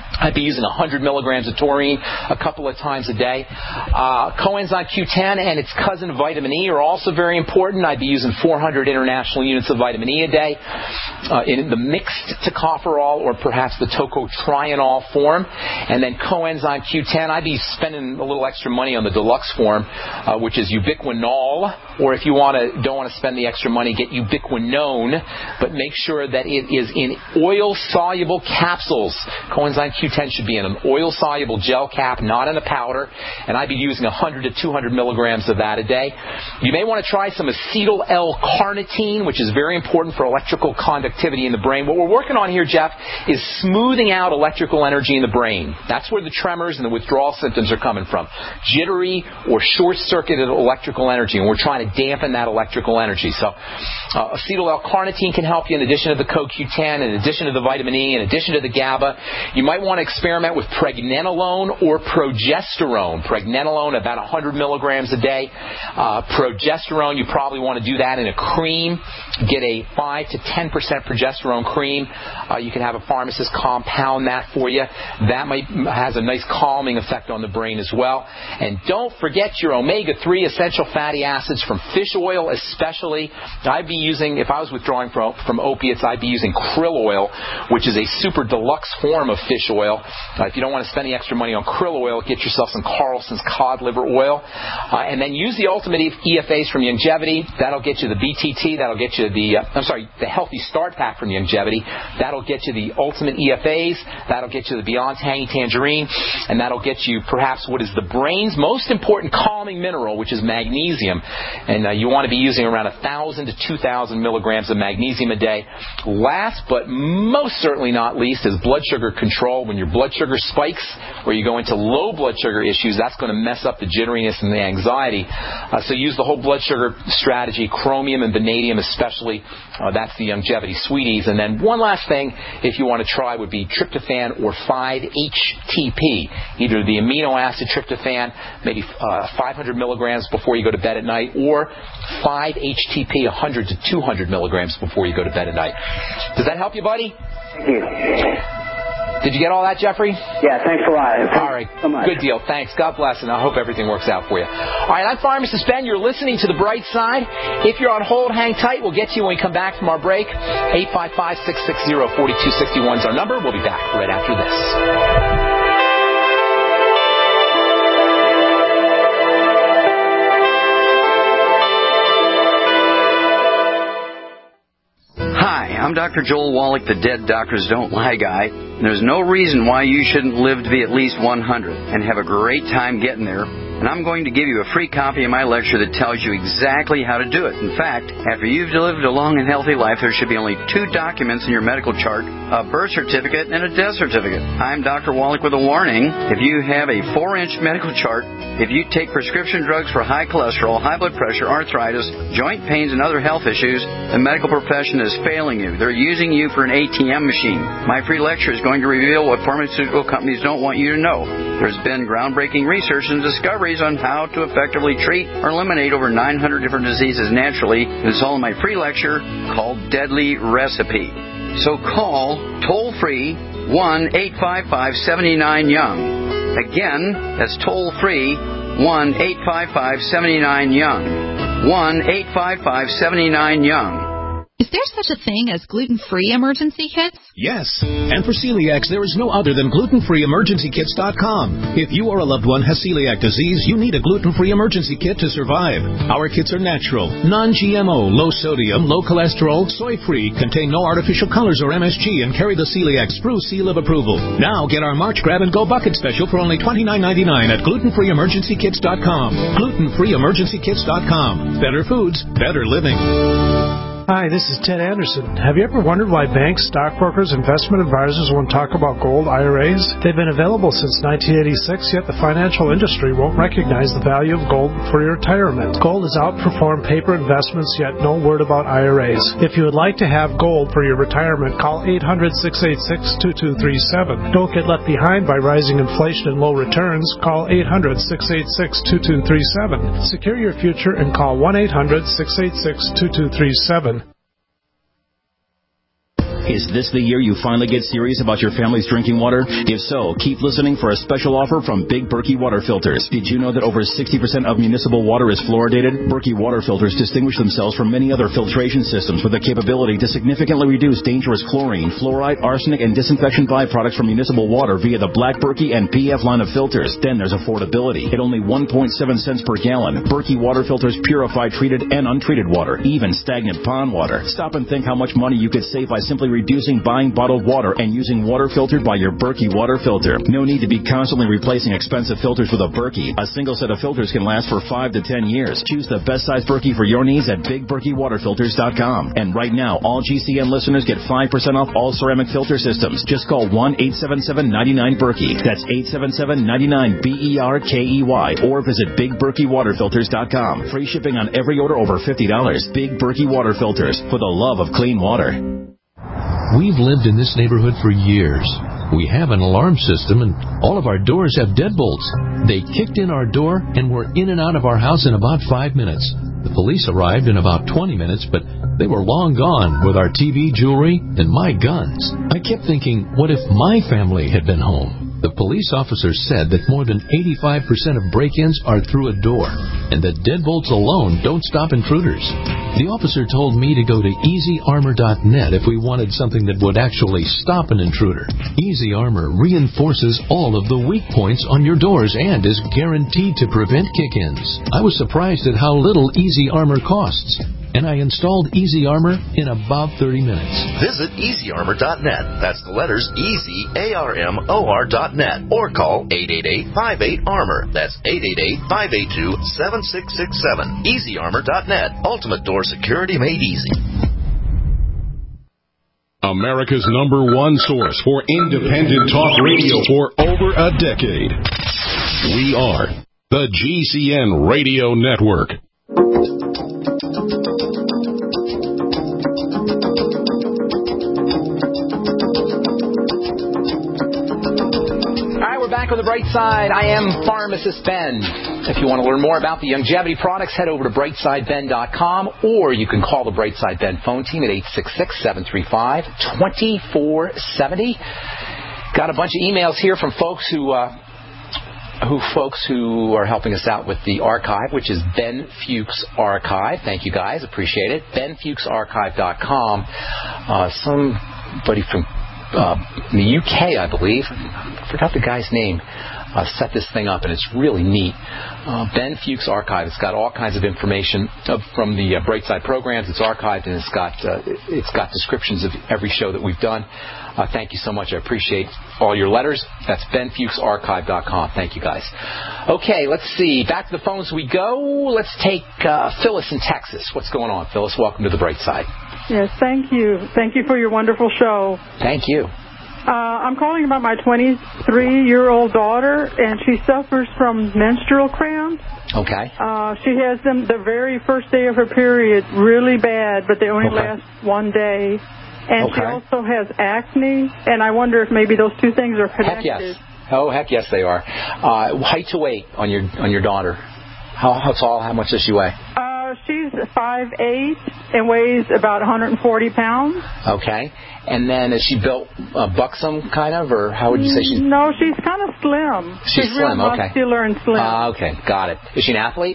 I'd be using 100 milligrams of taurine a couple of times a day. Coenzyme Q10 and its cousin vitamin E are also very important. I'd be using 400 international units of vitamin E a day in the mixed tocopherol or perhaps the tocotrienol form. And then coenzyme Q10, I'd be spending a little extra money on the deluxe form, which is ubiquinol. Or if you don't want to spend the extra money, get ubiquinone, but make sure that it is in oil-soluble capsules. Coenzyme Q10 should be in an oil-soluble gel cap, not in a powder, and I'd be using 100 to 200 milligrams of that a day. You may want to try some acetyl L-carnitine, which is very important for electrical conductivity in the brain. What we're working on here, Jeff, is smoothing out electrical energy in the brain. That's where the tremors and the withdrawal symptoms are coming from. Jittery or short-circuited electrical energy, and we're trying to dampen that electrical energy. So acetyl L-carnitine can help you in addition to the CoQ10, in addition to the vitamin E, in addition to the GABA. You might want to experiment with pregnenolone or progesterone. Pregnenolone, about 100 milligrams a day. Progesterone, you probably want to do that in a cream. Get a 5 to 10% progesterone cream. You can have a pharmacist compound that for you. That has a nice calming effect on the brain as well. And don't forget your omega-3 essential fatty acids from fish oil especially. I'd be using, if I was withdrawing from opiates, I'd be using krill oil, which is a super deluxe form of fish oil. If you don't want to spend the extra money on krill oil, get yourself some Carlson's cod liver oil. And then use the Ultimate EFAs from Youngevity. That'll get you the BTT. That'll get you the Healthy Start Pack from Youngevity. That'll get you the Ultimate EFAs. That'll get you the Beyond Tangy Tangerine. And that'll get you perhaps what is the brain's most important calming mineral, which is magnesium. And you want to be using around 1,000 to 2,000 milligrams of magnesium a day. Last but most certainly not least is blood sugar control. When your blood sugar spikes or you go into low blood sugar issues, that's going to mess up the jitteriness and the anxiety. So use the whole blood sugar strategy, chromium and vanadium especially. That's the Youngevity Sweeties. And then one last thing, if you want to try, would be tryptophan or 5-HTP. Either the amino acid tryptophan, maybe 500 milligrams before you go to bed at night, or 5-HTP, 100 to 200 milligrams before you go to bed at night. Does that help you, buddy? Thank you. Did you get all that, Jeffrey? Yeah, thanks a lot. All right. So much. Good deal. Thanks. God bless, and I hope everything works out for you. All right, I'm Pharmacist Ben. You're listening to The Bright Side. If you're on hold, hang tight. We'll get to you when we come back from our break. 855-660-4261 is our number. We'll be back right after this. I'm Dr. Joel Wallach, the Dead Doctors Don't Lie guy. There's no reason why you shouldn't live to be at least 100 and have a great time getting there. And I'm going to give you a free copy of my lecture that tells you exactly how to do it. In fact, after you've lived a long and healthy life, there should be only 2 documents in your medical chart, a birth certificate and a death certificate. I'm Dr. Wallach with a warning. If you have a 4-inch medical chart, if you take prescription drugs for high cholesterol, high blood pressure, arthritis, joint pains, and other health issues, the medical profession is failing you. They're using you for an ATM machine. My free lecture is going to reveal what pharmaceutical companies don't want you to know. There's been groundbreaking research and discoveries on how to effectively treat or eliminate over 900 different diseases naturally. It's all in my free lecture called Deadly Recipe. So call toll-free 1-855-79-YOUNG. Again, that's toll-free 1-855-79-YOUNG. 1-855-79-YOUNG. Is there such a thing as gluten-free emergency kits? Yes. And for celiacs, there is no other than glutenfreeemergencykits.com. If you or a loved one has celiac disease, you need a gluten-free emergency kit to survive. Our kits are natural, non-GMO, low sodium, low cholesterol, soy-free, contain no artificial colors or MSG, and carry the celiac Spruce seal of approval. Now get our March Grab and Go Bucket special for only $29.99 at glutenfreeemergencykits.com. Glutenfreeemergencykits.com. Better foods, better living. Hi, this is Ted Anderson. Have you ever wondered why banks, stockbrokers, investment advisors won't talk about gold IRAs? They've been available since 1986, yet the financial industry won't recognize the value of gold for your retirement. Gold has outperformed paper investments, yet no word about IRAs. If you would like to have gold for your retirement, call 800-686-2237. Don't get left behind by rising inflation and low returns. Call 800-686-2237. Secure your future and call 1-800-686-2237. Is this the year you finally get serious about your family's drinking water? If so, keep listening for a special offer from Big Berkey Water Filters. Did you know that over 60% of municipal water is fluoridated? Berkey Water Filters distinguish themselves from many other filtration systems with the capability to significantly reduce dangerous chlorine, fluoride, arsenic, and disinfection byproducts from municipal water via the Black Berkey and PF line of filters. Then there's affordability. At only 1.7 cents per gallon, Berkey Water Filters purify treated and untreated water, even stagnant pond water. Stop and think how much money you could save by simply reducing buying bottled water and using water filtered by your Berkey water filter. No need to be constantly replacing expensive filters with a Berkey. A single set of filters can last for 5 to 10 years. Choose the best size Berkey for your needs at BigBerkeyWaterFilters.com. And right now, all GCN listeners get 5% off all ceramic filter systems. Just call 1-877-99-BERKEY. That's 877-99-BERKEY. Or visit BigBerkeyWaterFilters.com. Free shipping on every order over $50. Big Berkey Water Filters, for the love of clean water. We've lived in this neighborhood for years. We have an alarm system, and all of our doors have deadbolts. They kicked in our door, and we're in and out of our house in about 5 minutes. The police arrived in about 20 minutes, but they were long gone with our TV, jewelry, and my guns. I kept thinking, what if my family had been home? The police officer said that more than 85% of break-ins are through a door, and that deadbolts alone don't stop intruders. The officer told me to go to EasyArmor.net if we wanted something that would actually stop an intruder. Easy Armor reinforces all of the weak points on your doors and is guaranteed to prevent kick-ins. I was surprised at how little Easy Armor costs, and I installed Easy Armor in about 30 minutes. Visit EasyArmor.net. That's the letters EasyArmor.net. Or call 888-58-ARMOR. That's 888-582-7667. EasyArmor.net. Ultimate door security made easy. America's #1 source for independent talk radio for over a decade. We are the GCN Radio Network. Back on the bright side, I am Pharmacist Ben. If you want to learn more about the longevity products, head over to brightsideben.com, or you can call the Brightside Ben phone team at 866-735-2470. Got a bunch of emails here from folks who are helping us out with the archive, which is Ben Fuchs Archive. Thank you guys, appreciate it. BenFuchsArchive.com. Somebody from in the UK, I believe. I forgot the guy's name. Set this thing up, and it's really neat. Ben Fuchs Archive. It's got all kinds of information from the Brightside programs. It's archived, and it's got descriptions of every show that we've done. Thank you so much. I appreciate all your letters. That's BenFuchsArchive.com. Thank you, guys. Okay, let's see. Back to the phones we go. Let's take Phyllis in Texas. What's going on, Phyllis? Welcome to the Brightside. Yes, thank you. Thank you for your wonderful show. Thank you. I'm calling about my 23-year-old daughter, and she suffers from menstrual cramps. Okay. She has them the very first day of her period really bad, but they only last one day. And she also has acne, and I wonder if maybe those two things are connected. Heck yes. Oh, heck yes, they are. Height to weight on your daughter. How tall? How much does she weigh? She's 5'8" and weighs about 140 pounds. Okay. And then is she built buxom kind of, or how would you say she's? No, she's kind of slim. She's slim, real okay. Muscular and slim. Okay, got it. Is she an athlete?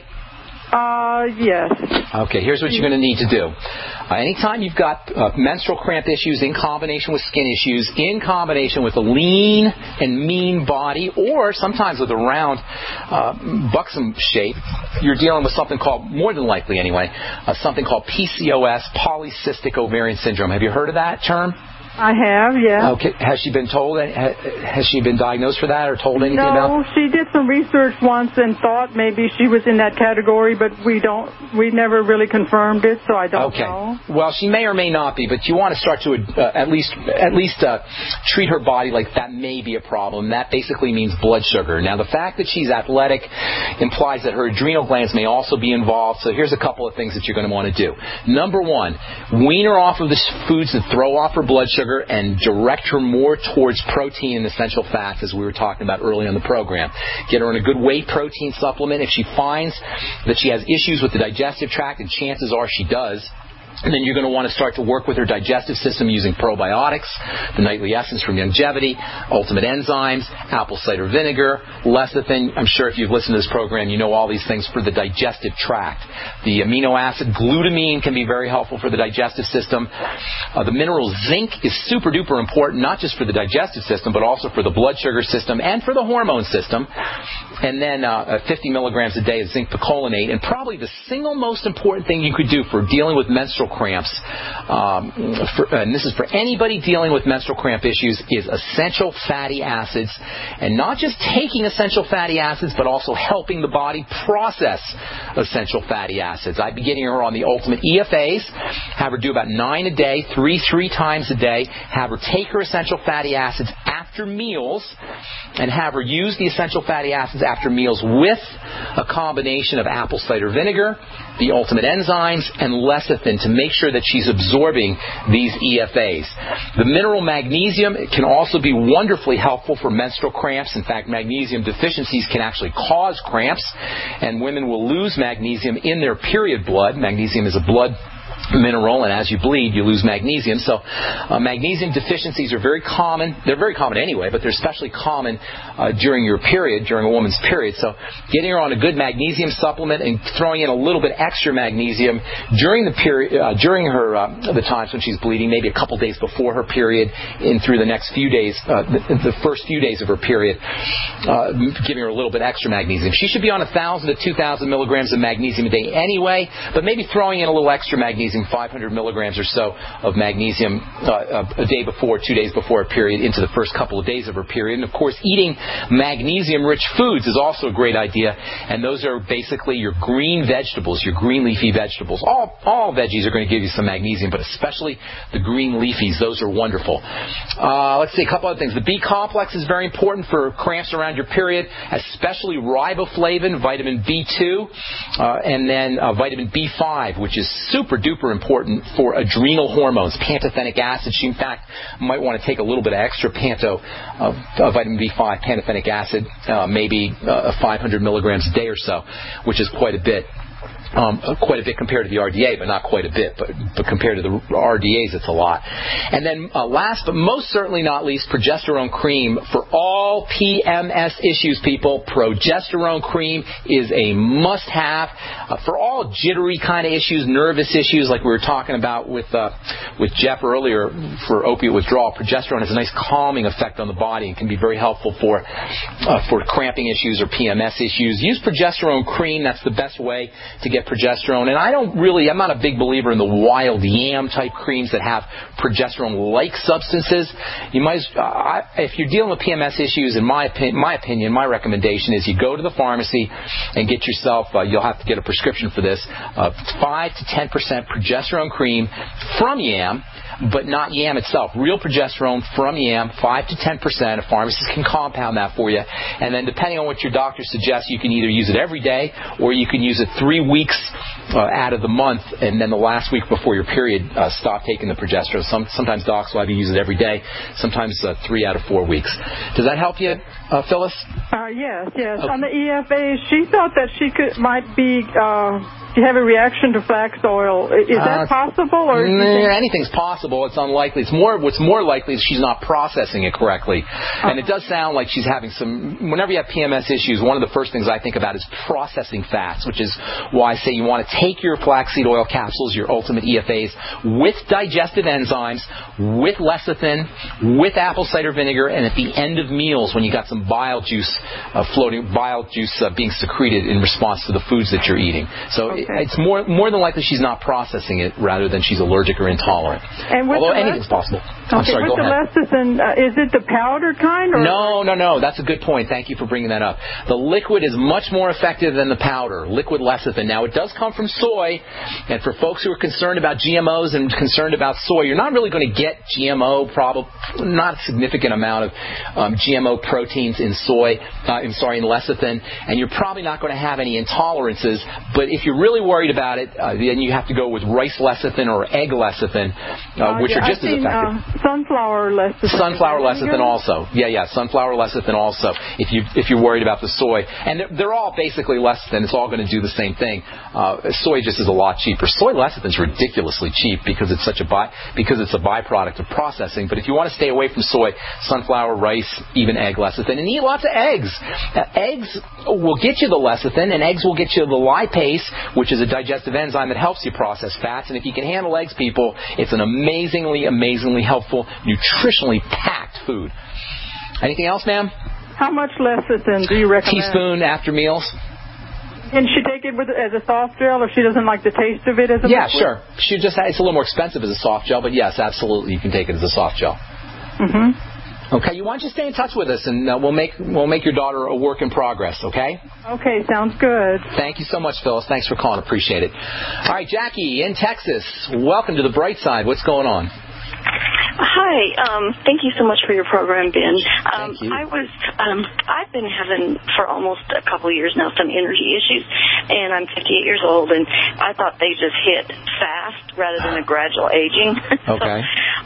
Yes. Okay, here's what you're going to need to do. Anytime you've got menstrual cramp issues in combination with skin issues, in combination with a lean and mean body, or sometimes with a round, buxom shape, you're dealing with something called, more than likely anyway, something called PCOS, polycystic ovarian syndrome. Have you heard of that term? I have, yeah. Okay. Has she been told? Has she been diagnosed for that or told anything about? No, she did some research once and thought maybe she was in that category, but we never really confirmed it, so I don't know. Well, she may or may not be, but you want to start to at least treat her body like that may be a problem. That basically means blood sugar. Now, the fact that she's athletic implies that her adrenal glands may also be involved. So here's a couple of things that you're going to want to do. Number one, wean her off of the foods that throw off her blood sugar and direct her more towards protein and essential fats, as we were talking about earlier in the program. Get her on a good whey protein supplement. If she finds that she has issues with the digestive tract, and chances are she does, And then you're going to want to start to work with her digestive system using probiotics, the Nightly Essence from Youngevity, Ultimate Enzymes, apple cider vinegar, lecithin. I'm sure if you've listened to this program, you know all these things for the digestive tract. The amino acid glutamine can be very helpful for the digestive system. The mineral zinc is super duper important, not just for the digestive system, but also for the blood sugar system and for the hormone system. And then 50 milligrams a day of zinc picolinate. And probably the single most important thing you could do for dealing with menstrual cramps, and this is for anybody dealing with menstrual cramp issues, is essential fatty acids. And not just taking essential fatty acids, but also helping the body process essential fatty acids. I'd be getting her on the Ultimate EFAs, have her do about 9 a day, three times a day, have her take her essential fatty acids after meals, and have her use the essential fatty acids after meals with a combination of apple cider vinegar, the Ultimate Enzymes, and lecithin to make sure that she's absorbing these EFAs. The mineral magnesium can also be wonderfully helpful for menstrual cramps. In fact, magnesium deficiencies can actually cause cramps, and women will lose magnesium in their period blood. Magnesium is a blood mineral, and as you bleed, you lose magnesium. So magnesium deficiencies are very common. They're very common anyway, but they're especially common during your period, during a woman's period. So getting her on a good magnesium supplement and throwing in a little bit extra magnesium during the period, during her the times when she's bleeding, maybe a couple days before her period, and through the next few days, the first few days of her period, giving her a little bit extra magnesium. She should be on 1,000 to 2,000 milligrams of magnesium a day anyway, but maybe throwing in a little extra magnesium, 500 milligrams or so of magnesium a day before, 2 days before a period, into the first couple of days of her period. And of course, eating magnesium-rich foods is also a great idea, and those are basically your green vegetables, your green leafy vegetables. All veggies are going to give you some magnesium, but especially the green leafies. Those are wonderful. Let's see, a couple other things. The B complex is very important for cramps around your period, especially riboflavin, vitamin B2, and then vitamin B5, which is super duper important for adrenal hormones, pantothenic acid. She, in fact, might want to take a little bit of extra vitamin B5, pantothenic acid, maybe 500 milligrams a day or so, which is quite a bit. Quite a bit compared to the RDA, but not quite a bit. But compared to the RDAs, it's a lot. And then last but most certainly not least, progesterone cream for all PMS issues, people. Progesterone cream is a must-have for all jittery kind of issues, nervous issues, like we were talking about with Jeff earlier for opiate withdrawal. Progesterone has a nice calming effect on the body and can be very helpful for cramping issues or PMS issues. Use progesterone cream. That's the best way to get progesterone. And I'm not a big believer in the wild yam type creams that have progesterone-like substances. You might, if you're dealing with PMS issues, in my opinion, my recommendation is you go to the pharmacy and get yourself, you'll have to get a prescription for this, 5 to 10% progesterone cream from yam, but not yam itself. Real progesterone from yam, 5 to 10%. A pharmacist can compound that for you. And then depending on what your doctor suggests, you can either use it every day or you can use it 3 weeks out of the month, and then the last week before your period, stop taking the progesterone. Sometimes docs will have you use it every day, sometimes 3 out of 4 weeks. Does that help you, Phyllis? Yes. Okay. On the EFA, she thought that she might be have a reaction to flax oil. Is that possible? Or anything's possible. It's unlikely. What's more likely is she's not processing it correctly. And it does sound like she's having some. Whenever you have PMS issues, one of the first things I think about is processing fats, which is why I say you want to take your flaxseed oil capsules, your Ultimate EFAs, with digestive enzymes, with lecithin, with apple cider vinegar, and at the end of meals when you got some bile juice being secreted in response to the foods that you're eating. So it's more than likely she's not processing it rather than she's allergic or intolerant. And although anything's possible. I'm sorry, go ahead. Lecithin, is it the powder kind? Or? No. That's a good point. Thank you for bringing that up. The liquid is much more effective than the powder, liquid lecithin. Now, it does come from soy, and for folks who are concerned about GMOs and concerned about soy, you're not really going to get GMO, not a significant amount of GMO proteins in soy, in lecithin, and you're probably not going to have any intolerances. But if you're really really worried about it, then you have to go with rice lecithin or egg lecithin, which are just as effective. Sunflower lecithin. Sunflower lecithin also. Yeah, sunflower lecithin also, if you're worried about the soy. And they're all basically lecithin. It's all going to do the same thing. Soy just is a lot cheaper. Soy lecithin is ridiculously cheap because it's a byproduct of processing. But if you want to stay away from soy, sunflower, rice, even egg lecithin, and eat lots of eggs. Eggs will get you the lecithin, and eggs will get you the lipase, which is a digestive enzyme that helps you process fats. And if you can handle eggs, people, it's an amazingly, amazingly helpful, nutritionally packed food. Anything else, ma'am? How much lecithin do you recommend? Teaspoon after meals. Can she take it as a soft gel if she doesn't like the taste of it as a liquid? Sure. It's a little more expensive as a soft gel, but yes, absolutely, you can take it as a soft gel. Mm-hmm. Okay, why don't you stay in touch with us, and we'll make your daughter a work in progress, okay? Okay, sounds good. Thank you so much, Phyllis. Thanks for calling. Appreciate it. All right, Jackie in Texas. Welcome to the Bright Side. What's going on? Hi. Thank you so much for your program, Ben. Thank you. I've been having for almost a couple of years now some energy issues, and I'm 58 years old, and I thought they just hit fast rather than a gradual aging. Okay.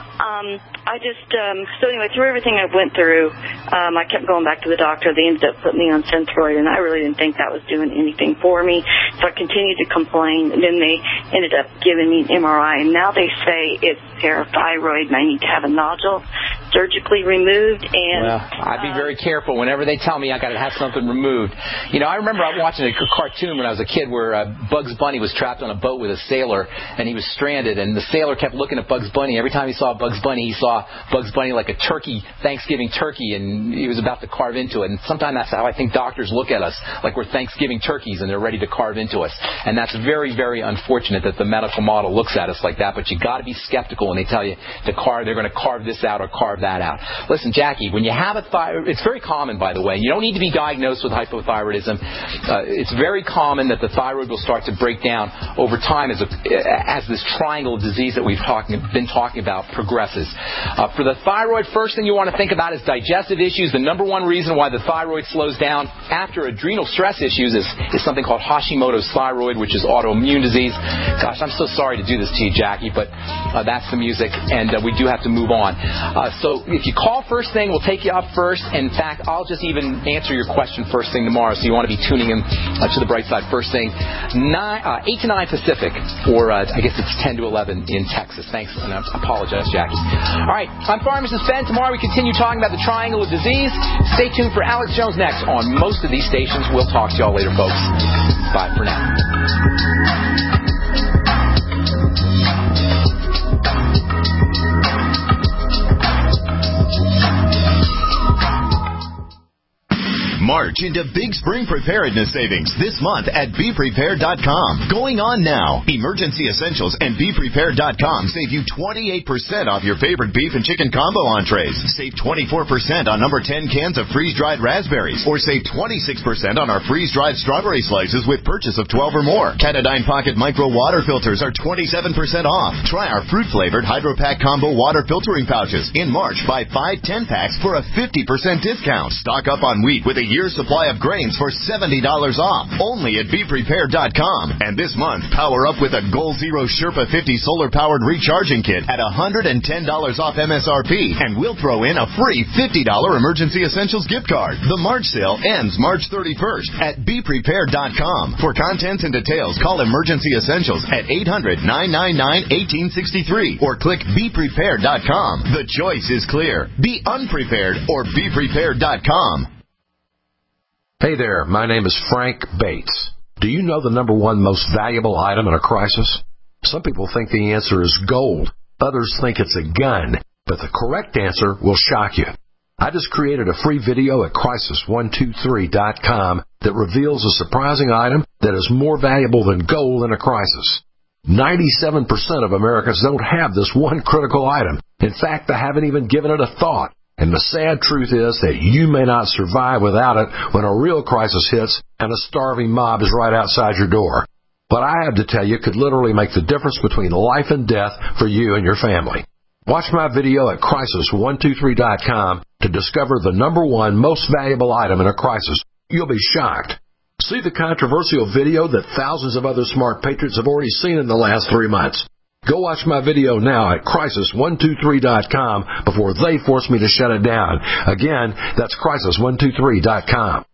So anyway, through everything I went through, I kept going back to the doctor. They ended up putting me on Synthroid, and I really didn't think that was doing anything for me. So I continued to complain, and then they ended up giving me an MRI, and now they say it's parathyroid, and I need to have a nodule surgically removed. And I'd be very careful whenever they tell me I got to have something removed. I remember watching a cartoon when I was a kid where Bugs Bunny was trapped on a boat with a sailor, and he was stranded, and the sailor kept looking at Bugs Bunny. Every time he saw Bugs Bunny, he saw Bugs Bunny like a turkey, Thanksgiving turkey, and he was about to carve into it. And sometimes that's how I think doctors look at us, like we're Thanksgiving turkeys and they're ready to carve into us. And that's very, very unfortunate that the medical model looks at us like that. But you got to be skeptical when they tell you they're going to carve this out or carve that out. Listen, Jackie, when you have a thyroid, it's very common, by the way. You don't need to be diagnosed with hypothyroidism. It's very common that the thyroid will start to break down over time as this triangle of disease that we've been talking about progresses. For the thyroid, first thing you want to think about is digestive issues. The number one reason why the thyroid slows down after adrenal stress issues is something called Hashimoto's thyroid, which is autoimmune disease. Gosh, I'm so sorry to do this to you, Jackie, but that's the music, and we do have to move on. So if you call first thing, we'll take you up first. In fact, I'll just even answer your question first thing tomorrow, so you want to be tuning in to the Bright Side first thing. 8 to 9 Pacific, or I guess it's 10 to 11 in Texas. Thanks, and I apologize, Jackie. All right, I'm Pharmacist Ben. Tomorrow we continue talking about the triangle of disease. Stay tuned for Alex Jones next on most of these stations. We'll talk to y'all later, folks. Bye for now. March into Big Spring Preparedness Savings this month at BePrepared.com. Going on now. Emergency Essentials and BePrepared.com save you 28% off your favorite beef and chicken combo entrees. Save 24% on number 10 cans of freeze-dried raspberries. Or save 26% on our freeze-dried strawberry slices with purchase of 12 or more. Katadyn Pocket Micro Water Filters are 27% off. Try our fruit-flavored Hydro Pack Combo Water Filtering Pouches. In March, buy 5 10-packs for a 50% discount. Stock up on wheat with a year's supply of grains for $70 off. Only at BePrepared.com. And this month, power up with a Goal Zero Sherpa 50 solar-powered recharging kit at $110 off MSRP. And we'll throw in a free $50 Emergency Essentials gift card. The March sale ends March 31st at BePrepared.com. For contents and details, call Emergency Essentials at 800-999-1863 or click BePrepared.com. The choice is clear. Be unprepared or BePrepared.com. Hey there, my name is Frank Bates. Do you know the number one most valuable item in a crisis? Some people think the answer is gold. Others think it's a gun. But the correct answer will shock you. I just created a free video at Crisis123.com that reveals a surprising item that is more valuable than gold in a crisis. 97% of Americans don't have this one critical item. In fact, they haven't even given it a thought. And the sad truth is that you may not survive without it when a real crisis hits and a starving mob is right outside your door. What I have to tell you could literally make the difference between life and death for you and your family. Watch my video at Crisis123.com to discover the number one most valuable item in a crisis. You'll be shocked. See the controversial video that thousands of other smart patriots have already seen in the last 3 months. Go watch my video now at crisis123.com before they force me to shut it down. Again, that's crisis123.com.